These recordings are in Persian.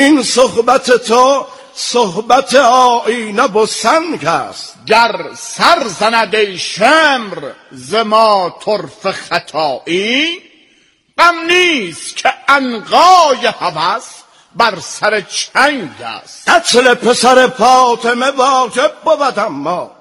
این صحبت تو صحبت آیینه و سنگ است. گر سر زند ای شمر ز ما طرف خطایی، غم نیست که عنقای هوس بر سر چنگ است. قتل پسر فاطمه واجب بود، اما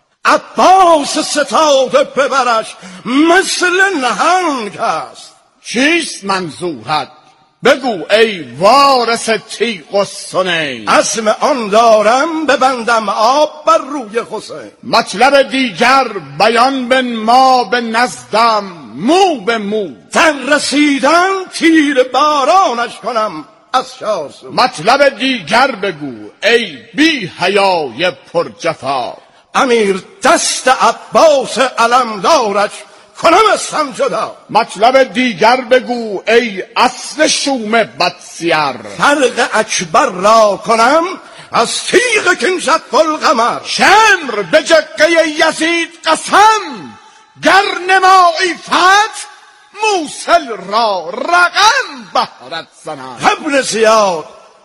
عباس ستاده پدرش مثل نهنگ است. چیست منظورت بگو ای وارث تیغ و سنین، عزم آن دارم ببندم آب بر روی حسین. مطلب دیگر بیان بنما به نزدم مو به مو، در رسیدن تیر بارانش کنم از شاسو. مطلب دیگر بگو ای بی حیای پر جفا، امیر دست عباس علمدارش کنم استم جدا. مطلب دیگر بگو ای اصل شوم بدسیر، فرق اکبر را کنم از تیغ کنشت القمر. شمر به جقه یزید قسم، گر نمایی فتح موصل را رقم بهرت زنم. ابن زیاد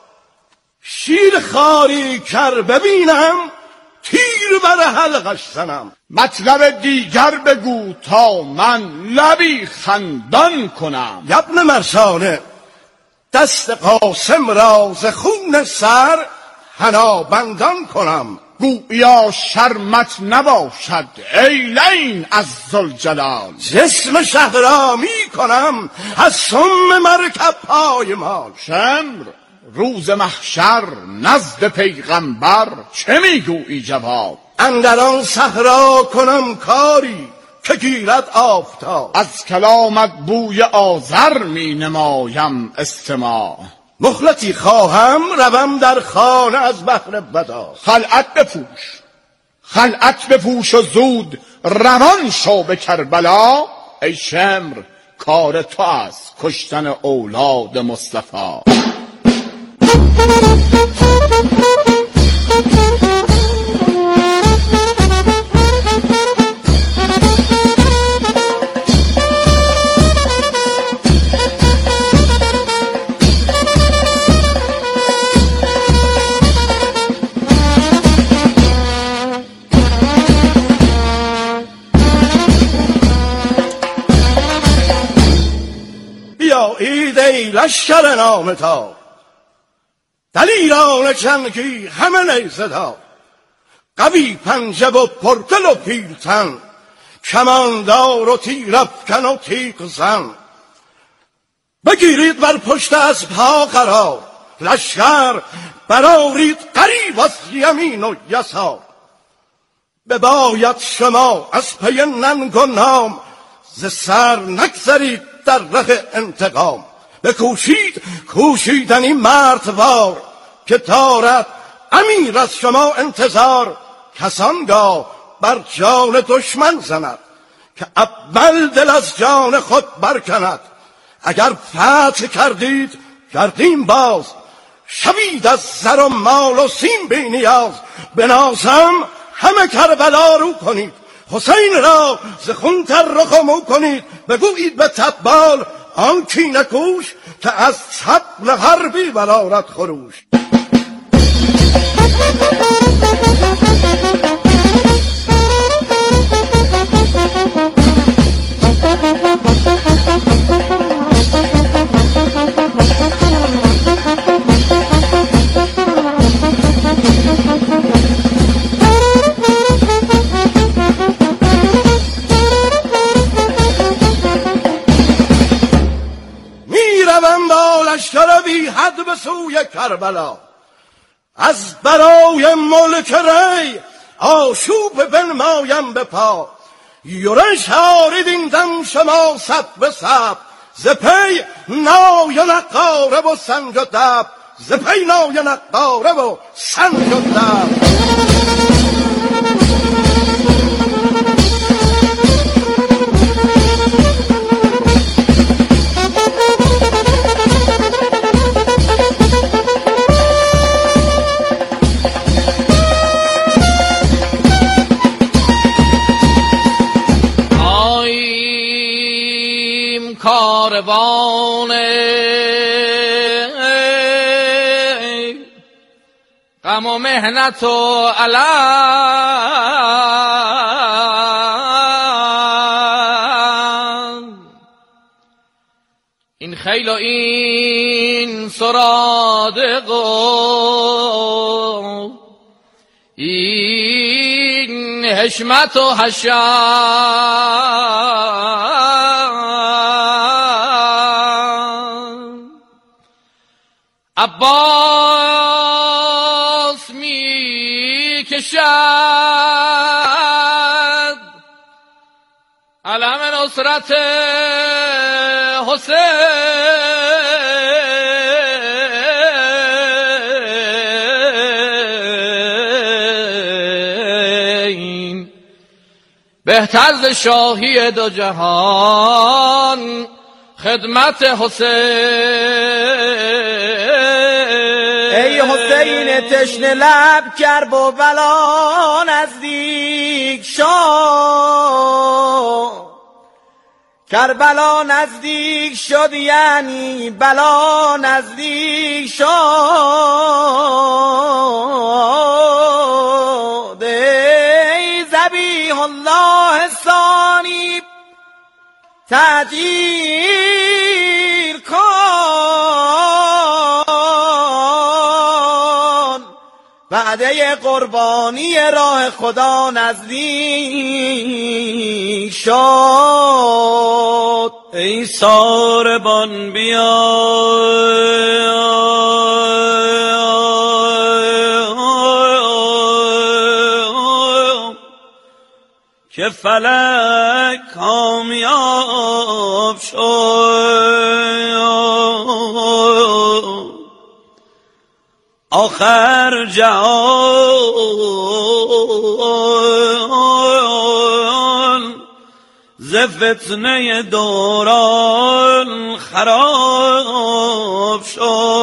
شیر خاری کر ببینم تیر بر حلقش زنم. مطلب دیگر بگو تا من لبی خندان کنم. ابن مرسانه دست قاسم را ز خون سر حنا بندان کنم. گویا شرمت نباشد ای لین از ذوالجلال، جسم شهرامی کنم از سم مرکب پایمال. شمر روز محشر نزد پیغمبر چه میگویی جواب؟ اندر آن صحرا کنم کاری که گیرد آفتاب. از کلامت بوی آذر می نمایم استماع، مهلتی خواهم روم در خانه از بحر بدا. خلعت بپوش و زود روان شو به کربلا، ای شمر کار تو است کشتن اولاد مصطفی. بیایید ای لشکر نامتا، دلیران جنگی همه نیزه دار. قوی پنجه و پردل و پیلتن، کماندار و تیرافکن و تیغ زن. بگیرید بر پشت اسبها قرار، لشکر برآرید غریو از یمین و یسار. بباید شما از پی ننگ و نام، ز سر نگذرید در ره انتقام. بکوشید کوشیدنی مردوار، که دارد امیر از شما انتظار. کسانگاه بر جان دشمن زند، که اول دل از جان خود برکند. اگر فتح کردید کردیم باز، شوید از زر و مال و سیم بی نیاز. بنازم همه کربلا رو کنید، حسین را ز خون رخ و مو کنید. بگویید به تبال آن کینه کوش، که از طبل حربی برآرد خروش. میروم با لشکر بی حد به سوی کربلا. از برای ملک ری آشوب بنمایم به پا. یورش آرید این دم شما صف به صف، ز پی نای و نقاره و سنج و دف. ز پی نای و نقاره و سنج و دف. کاروان غم و مهنت و الم، این خیل و این سرادق و این حشمت و حشم، عباس می کشد علم نصرت حسین، بهتر ز شاهی دو جهان خدمت حسین. ای حسین تشنه لب کرب و بلا نزدیک شد، کربلا نزدیک شد یعنی بلا نزدیک شد. ای ذبیح الله ثانی تعجیل کن، وعده قربانی راه خدا نزدیک شد. ای ساربان بیا که فلک کامیاب شد، آخر جهان ز فتنه دوران خراب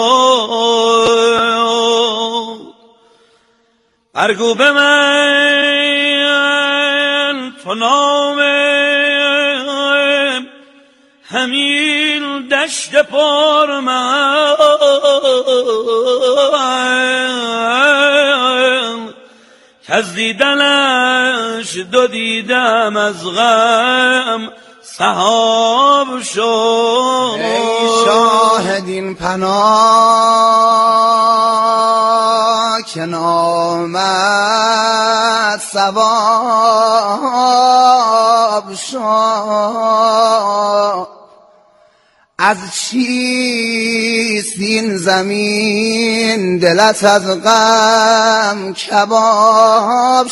شد. برگو به من تو نام همین دشت پر من، که از دیدنش دو دیدم از غم سحاب شد. ای شاهدین پناه که نامت ثواب شد، از چیست این زمین دلت از غم کباب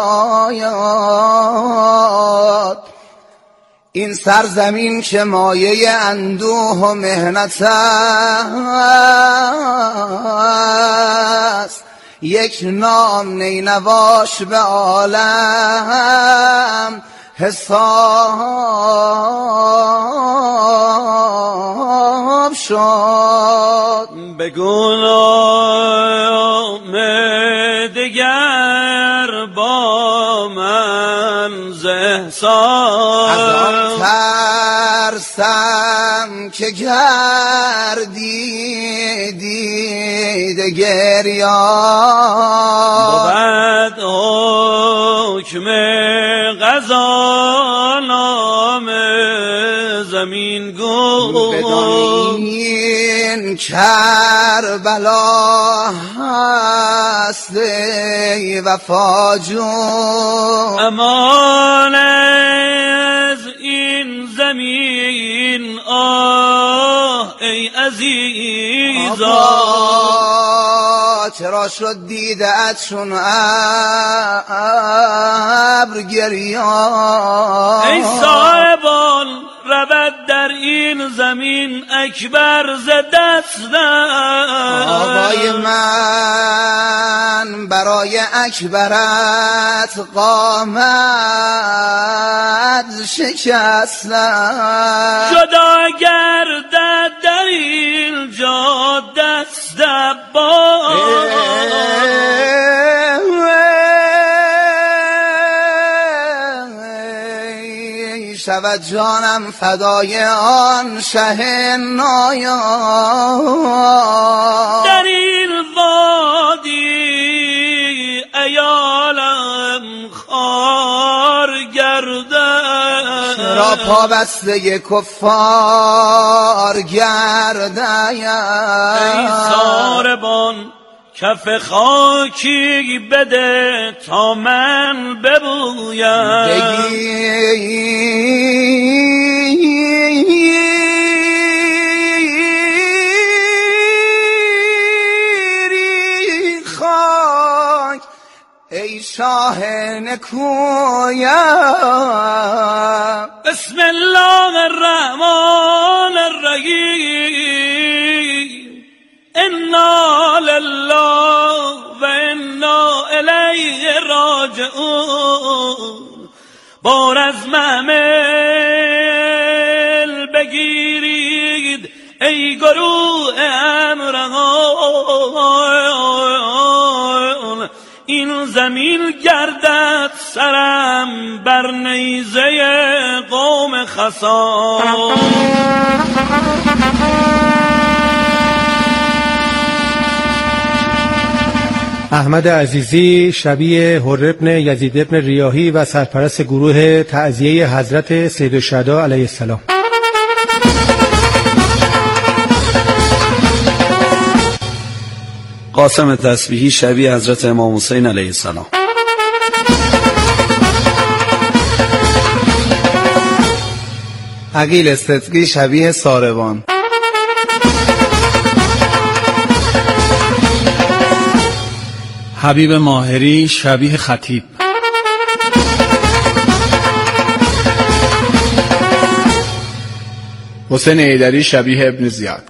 شد. این سرزمین که مایه اندوه و محنت است، یک نام نینواش به عالم حساب شد. بگو نام دگر با من ز احسان، از آن ترسم که گردی دیده گریان، بود حکم قضا نام زمین گو. بدانین کربلا هست ای وفا جون، امان از این زمین آه ای عزیزا، چرا شد دیده ات چون ابر گریان. ای صاحبان رود در این زمین اکبر ز دستم، آقای من برای اکبرت قامت شکستم. جدا گردد در این جا دست عباس، شود جانم فدای آن شه نایان. در این وادی چرا پا بسته کفار گردایم؟ ای ساربان کف خاکی بده تا من ببویم. بگیری خاک ای شاه نکویم. بسم الله الرحمن الرحیم. انا لله و انا الیه راجعون. بار از محمل بگیرید ای گروه امران. این زمین گردد سرم بر نیزه قوم خسان. احمد عزیزی شبیه حر ابن یزید ابن ریاحی و سرپرست گروه تعزیه حضرت سید الشهدا علیه السلام. قاسم تسبیحی شبیه حضرت امام حسین علیه السلام. عقیل استسقی شبیه ساربان. حبیب ماهری شبیه خطیب. حسین ایدری شبیه ابن زیاد.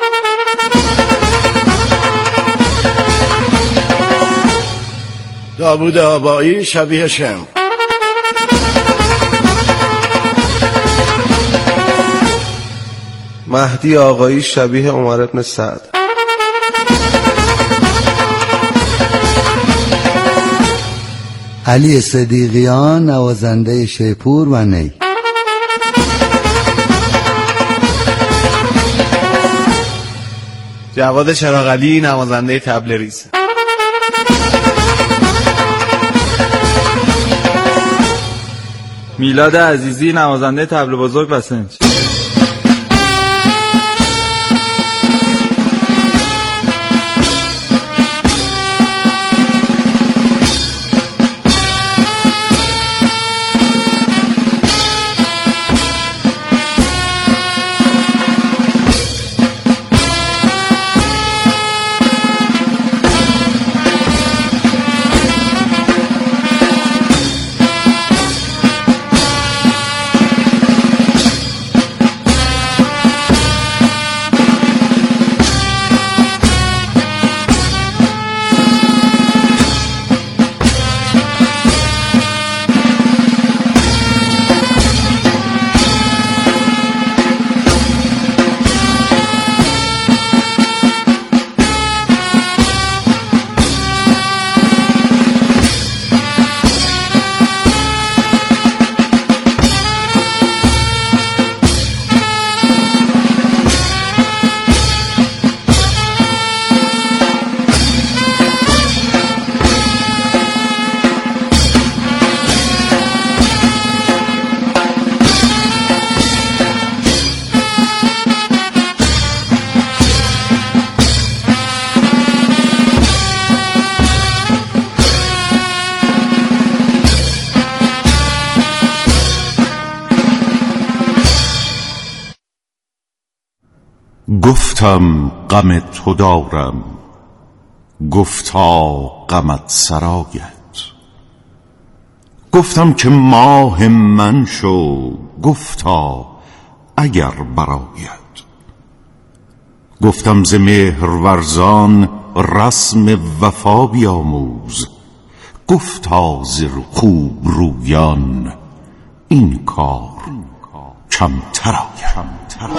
داوود آبایی شبیه شم. مهدی آقایی شبیه عمر ابن سعد. علی صدیقیان نوازنده شیپور و نی. جواد چراغعلی نوازنده طبل ریز. میلاد عزیزی نوازنده طبل بزرگ و سنج. گفتم غم تو دارم، گفتا غمت سرایت. گفتم که ماه من شو، گفتا اگر برایت. گفتم ز مهرورزان رسم وفا بیاموز، گفتا ز خوب رویان این کار کمتر آید.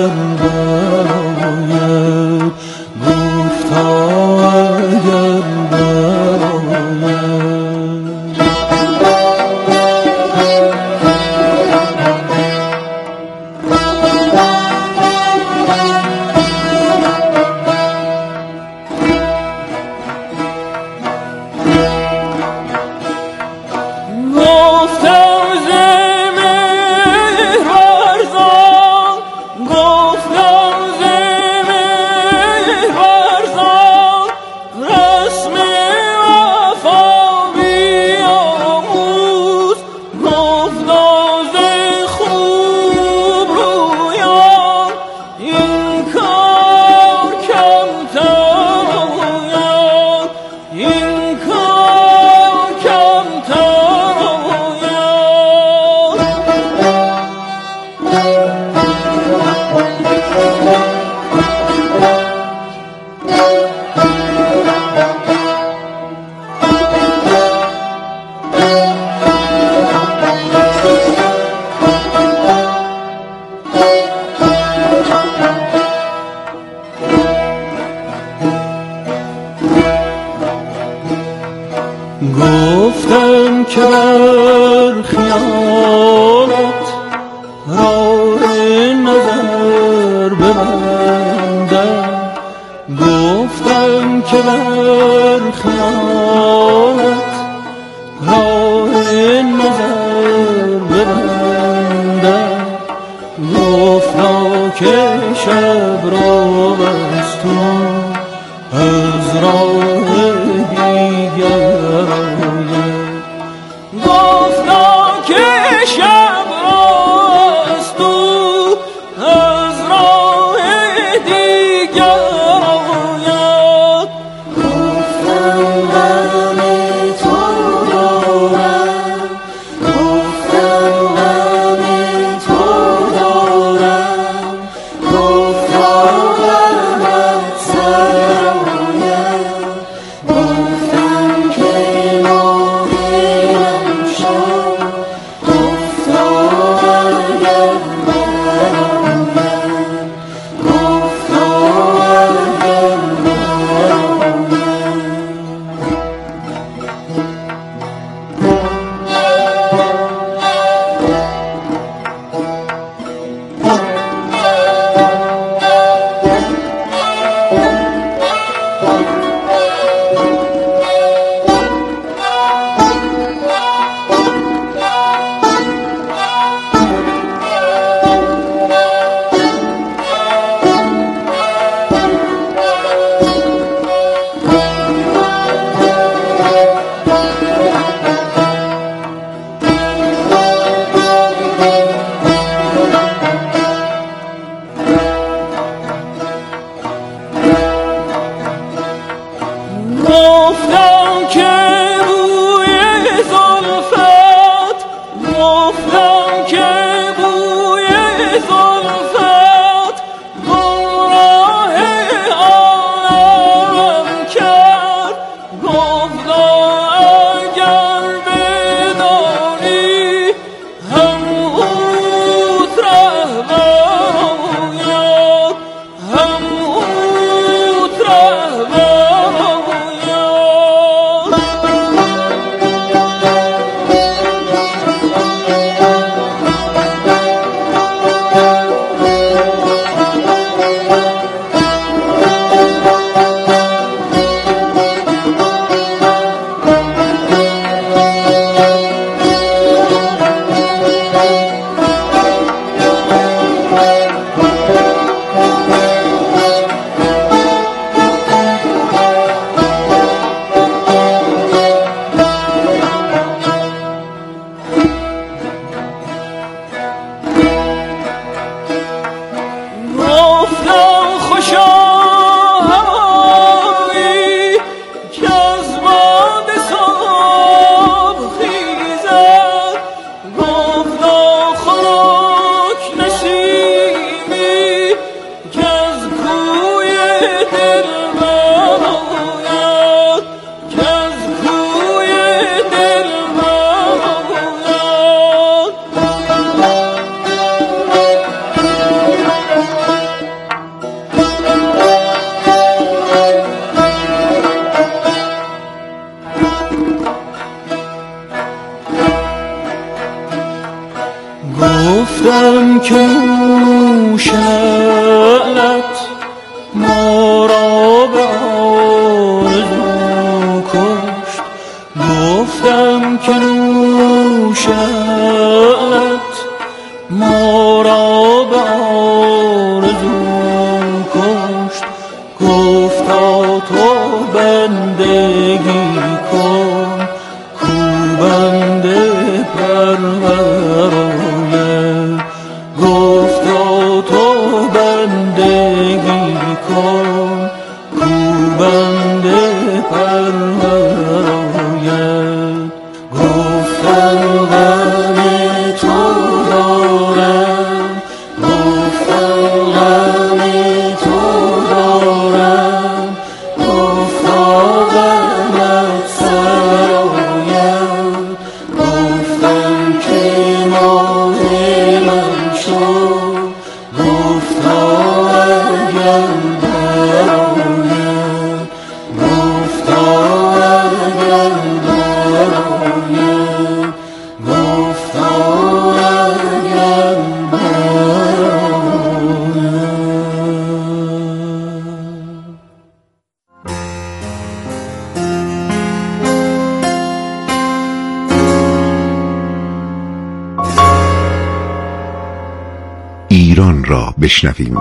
براید گفتا اگر گفتم که بر خیالت راه نظر ببندم گفتم که بر خیالت راه نظر ببندم گفتا که شب را از تو از راه دیگر گفتا که شب از تو از راه دیگر آید گفتم غمی تو دارم گفتم غمی تو دارم گفتا غمت سر آید گفتم که ناهیدم شد گفتا اگر براید گفتا اگر گفتم که بوی زلفت گفتم که بوی زلفت گمراه عالم کرد گفتا اگر بدانی هم اوت رهبر آید هم اوت رهبر گفتم خوشا هوایی که از باد صبح خیزد گفتا خنک نسیمی که نوشت ما را به آرزو کشت. گفتم که نوشت ما را به آرزو کشت. گفتا تو بندگی کن کو بنده پرورانه. گفتا تو بندگی کن کو بنده پرورانه. گفتم غم تو دارم، گفتم غم تو دارم. گفتا غمت سرایم، گفتم که ماه من شد. گفتا اگر برایم، گفتا اگر برایم، گفتا اگر ایران را بشنویم.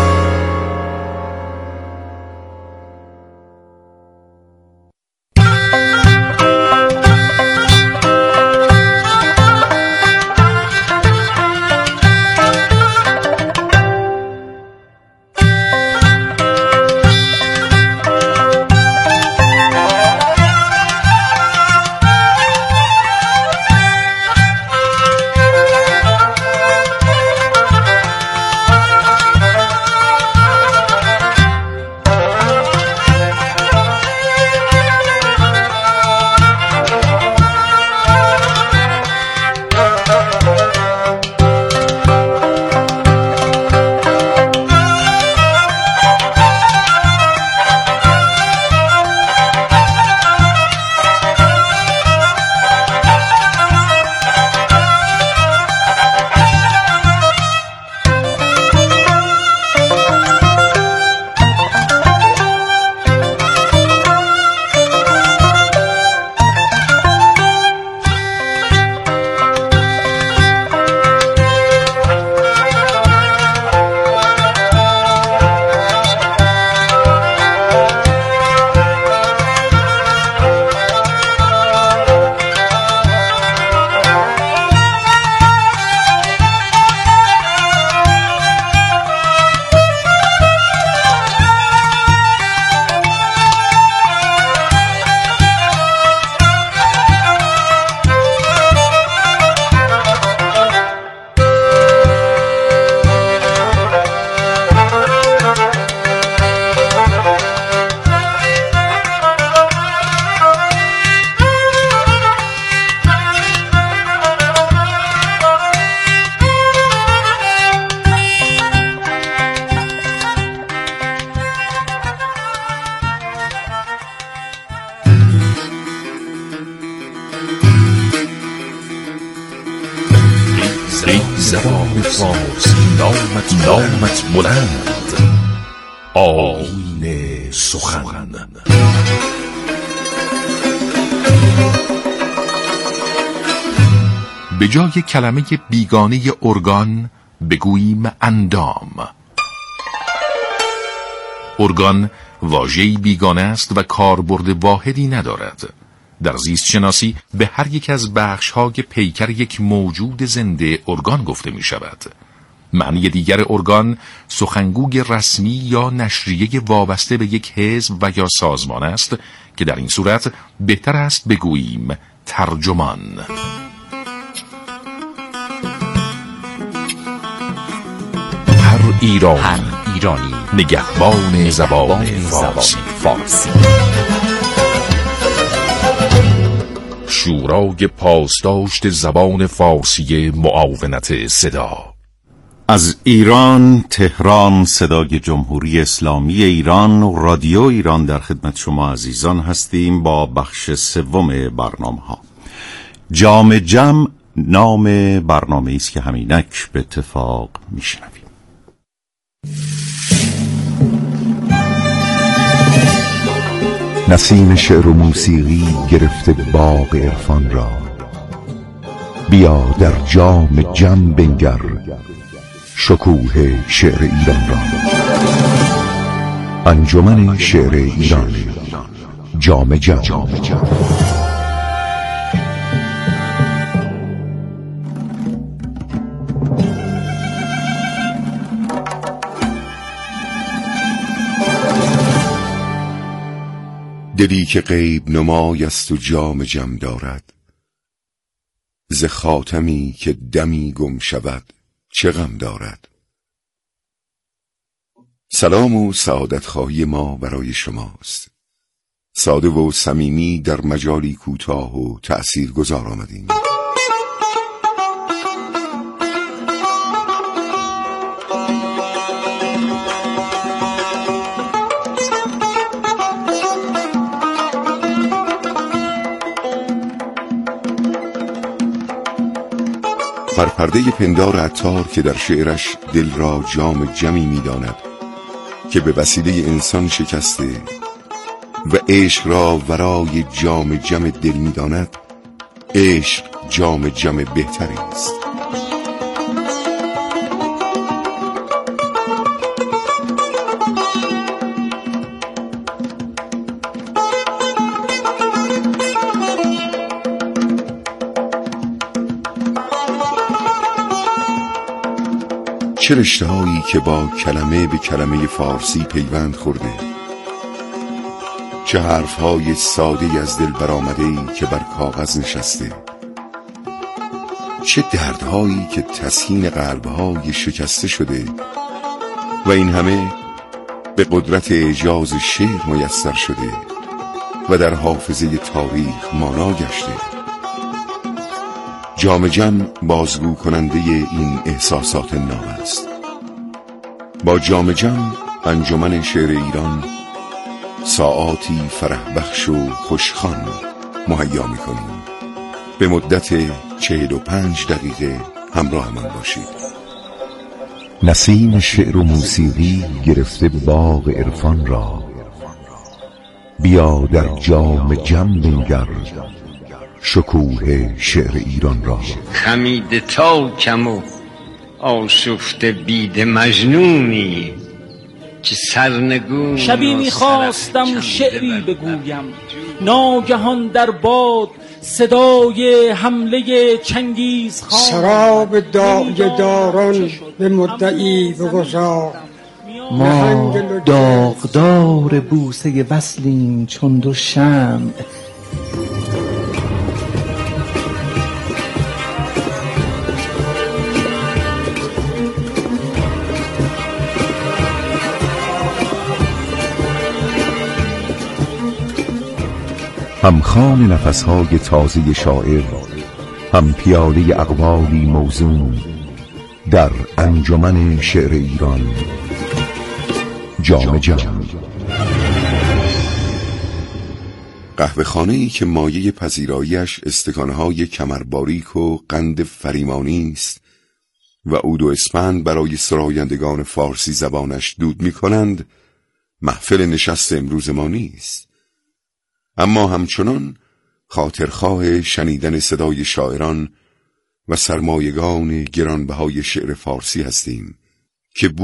زبان فارسی نامت بلند، آیین سخن. به جای کلمه بیگانه ارگان بگوییم اندام. ارگان واژه‌ای بیگانه است و کاربرد واحدی ندارد. در زیست شناسی به هر یک از بخش‌های پیکر یک موجود زنده ارگان گفته می شود. معنی دیگر ارگان سخنگوی رسمی یا نشریه وابسته به یک حزب و یا سازمان است که در این صورت بهتر است بگوییم ترجمان. هر ایرانی نگهبان زبان فارسی. شورای پاسداشت زبان فارسی معاونت صدا. از ایران، تهران، صدای جمهوری اسلامی ایران و رادیو ایران در خدمت شما عزیزان هستیم با بخش سوم برنامه ها. جام جم نام برنامه‌ای است که همینک به اتفاق میشنویم. نسیم شعر و موسیقی گرفته باغ عرفان را، بیا در جام جم بنگر شکوه شعر ایران را. انجمن شعر ایران، جام جم. دلی که غیب نمای است و جام جم دارد، ز خاتمی که دمی گم شود چه غم دارد. سلام و سعادت خواهی ما برای شماست. ساده و صمیمی در مجالی کوتاه و تأثیرگذار آمدیم. بر پرده پندار عطار که در شعرش دل را جام جمی می‌داند که به وسیله انسان شکسته و عشق را ورای جام جم دل می‌داند، عشق جام جم بهتری است. چه رشته‌هایی که با کلمه به کلمه فارسی پیوند خورده، چه حرف‌های ساده از دل برآمده‌ای که بر کاغذ نشسته، چه دردهایی که تسکین قلب‌های شکسته شده و این همه به قدرت اعجاز شعر میسر شده و در حافظه تاریخ مانا گشته. جام جم بازگو کننده این احساسات ناب است. با جام جم انجمن شعر ایران ساعاتی فرح بخش و خوشخوان مهیا می‌کنیم. به مدت 45 دقیقه همراه من باشید. نسیم شعر و موسیقی گرفته باغ عرفان را، بیا در جام جم بنگر شکوه شعر ایران را. خمیده تا کم و آشفته بید مجنونی که سرنگون. شبی میخواستم شعری بگویم، ناگهان در باد صدای حمله چنگیز خان. سراب داعیه داران به مدعی بگذار، ما داغدار بوسه وصلیم چون دو شمع. هم خوان نفسهای تازه شاعر، هم پیاله اقوالی موزون در انجمن شعر ایران، جام جم. قهوه خانه‌ای که مایه پذیراییش استکانهای کمرباریک و قند فریمانی است و عود و اسپند برای سرایندگان فارسی زبانش دود می‌کنند، محفل نشست امروز ما نیست. اما همچنان خاطرخواه شنیدن صدای شاعران و سرمایگان گرانبهای شعر فارسی هستیم که